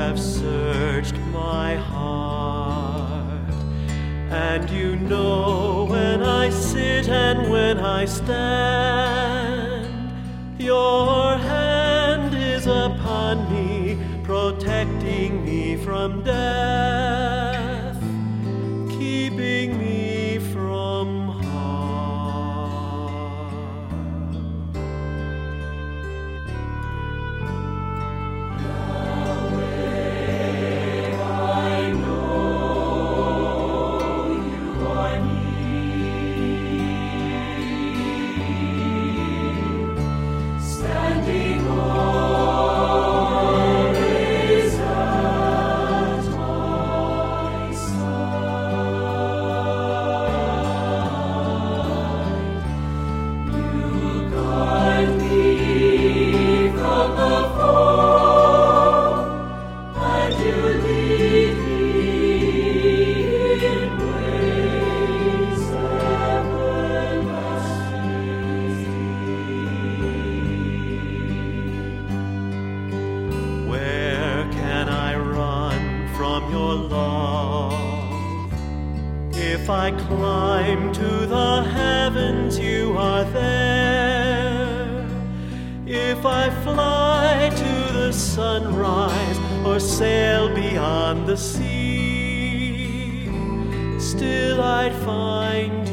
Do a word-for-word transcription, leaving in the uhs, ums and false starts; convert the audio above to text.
have searched my heart, and you know when I sit and when I stand, your hand is upon me, protecting me from death, keeping me from harm. Your love. If I climb to the heavens, you are there. If I fly to the sunrise or sail beyond the sea, still I'd find